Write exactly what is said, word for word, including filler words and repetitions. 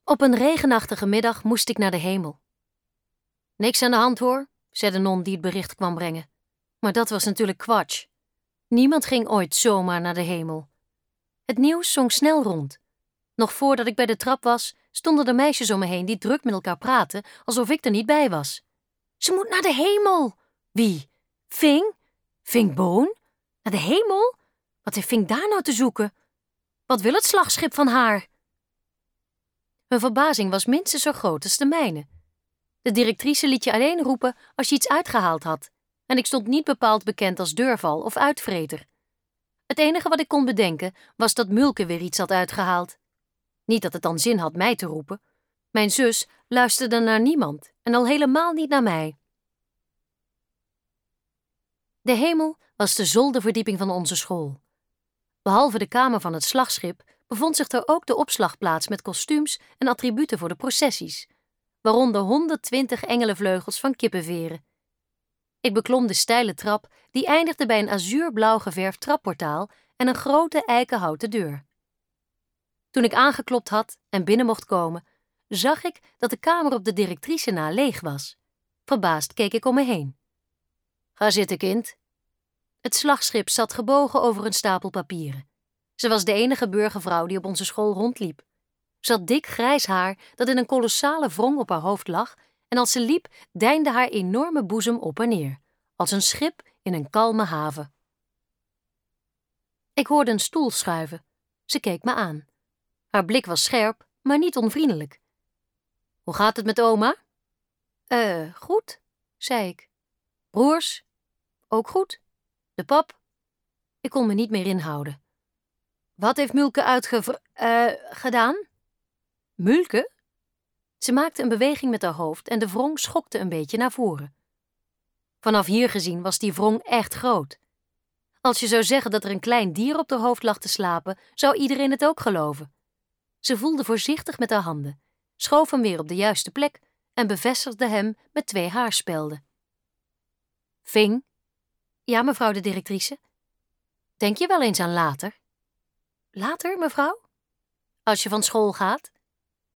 Op een regenachtige middag moest ik naar de hemel. Niks aan de hand hoor, zei de non die het bericht kwam brengen. Maar dat was natuurlijk kwatsch. Niemand ging ooit zomaar naar de hemel. Het nieuws zong snel rond. Nog voordat ik bij de trap was, stonden er meisjes om me heen die druk met elkaar praten, alsof ik er niet bij was. Ze moet naar de hemel! Wie? Fing? Fing Boon? Naar de hemel? Wat heeft Fing daar nou te zoeken? Wat wil het slagschip van haar? Mijn verbazing was minstens zo groot als de mijne. De directrice liet je alleen roepen als je iets uitgehaald had, en ik stond niet bepaald bekend als deurval of uitvreter. Het enige wat ik kon bedenken was dat Mulke weer iets had uitgehaald. Niet dat het dan zin had mij te roepen. Mijn zus luisterde naar niemand en al helemaal niet naar mij. De hemel was de zolderverdieping van onze school. Behalve de kamer van het slagschip bevond zich er ook de opslagplaats met kostuums en attributen voor de processies, waaronder honderdtwintig engelenvleugels van kippenveren. Ik beklom de steile trap die eindigde bij een azuurblauw geverfd trapportaal en een grote eikenhouten deur. Toen ik aangeklopt had en binnen mocht komen, zag ik dat de kamer op de directrice na leeg was. Verbaasd keek ik om me heen. Ga zitten, kind. Het slagschip zat gebogen over een stapel papieren. Ze was de enige burgervrouw die op onze school rondliep. Ze had dik grijs haar dat in een kolossale wrong op haar hoofd lag en als ze liep deinde haar enorme boezem op en neer, als een schip in een kalme haven. Ik hoorde een stoel schuiven. Ze keek me aan. Haar blik was scherp, maar niet onvriendelijk. Hoe gaat het met oma? Eh, goed, zei ik. Broers? Ook goed. De pap? Ik kon me niet meer inhouden. Wat heeft Mulke uitgev... eh, gedaan? Mulke? Ze maakte een beweging met haar hoofd en de wrong schokte een beetje naar voren. Vanaf hier gezien was die wrong echt groot. Als je zou zeggen dat er een klein dier op haar hoofd lag te slapen, zou iedereen het ook geloven. Ze voelde voorzichtig met haar handen, schoof hem weer op de juiste plek en bevestigde hem met twee haarspelden. Fing? Ja, mevrouw de directrice. Denk je wel eens aan later? Later, mevrouw? Als je van school gaat?